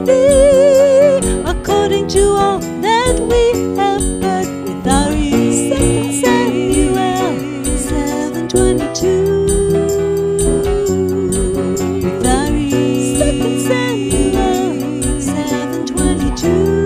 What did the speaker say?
be according to all that we have heard with our ears. 2 Samuel 7:22. With our ears. 2 Samuel 7:22.